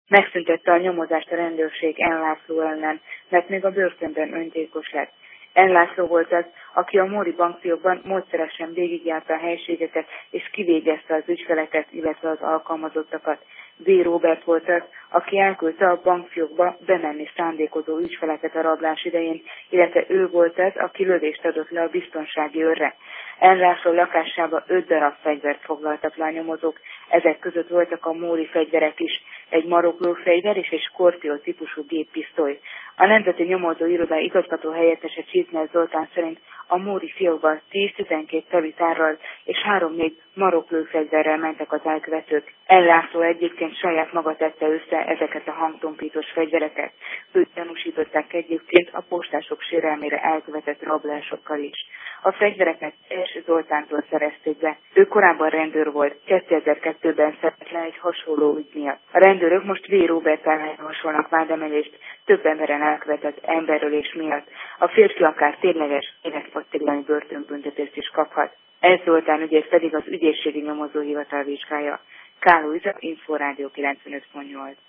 Megszüntette a nyomozást a rendőrség N. László ellen, mert még a börtönben öngyilkos lett. N. László volt az, aki a Móri bankfiókban módszeresen végigjárta a helységeket és kivégezte az ügyfeleket, illetve az alkalmazottakat. V. Róbert volt az, aki elküldte a bankfiókba bemenni szándékozó ügyfeleket a rablás idején, illetve ő volt az, aki lövést adott le a biztonsági őrre. N. László lakásába 5 darab fegyvert foglaltak le a nyomozók, ezek között voltak a Móri fegyverek is, egy marokló fegyver és egy Scorpio típusú géppisztoly. A Nemzeti Nyomozó Iroda igazgató helyettese Csíkner Zoltán szerint a Móri fiókban 10-12 tevitárral és 3-4 maroklőfegyverrel mentek az elkövetők. N. László egyébként saját maga tette össze ezeket a hangtompítós fegyvereket. Őt tanúsították egyébként a postások sérelmére elkövetett rablásokkal is. A fegyvereket S. Zoltántól szerezték be. Ő korábban rendőr volt, 2002-ben szedett le egy hasonló ügy miatt. A rendőrök most V. Róbert ellen javasolnak vádemelést több emberen elkövetett emberölés miatt. A férfi akár tényleges életfogytiglani börtönbüntetést is kaphat. Ez Zoltán ügyét pedig az ügyészségi nyomozóhivatal vizsgálja. Káló Iza, Inforádió 95.8.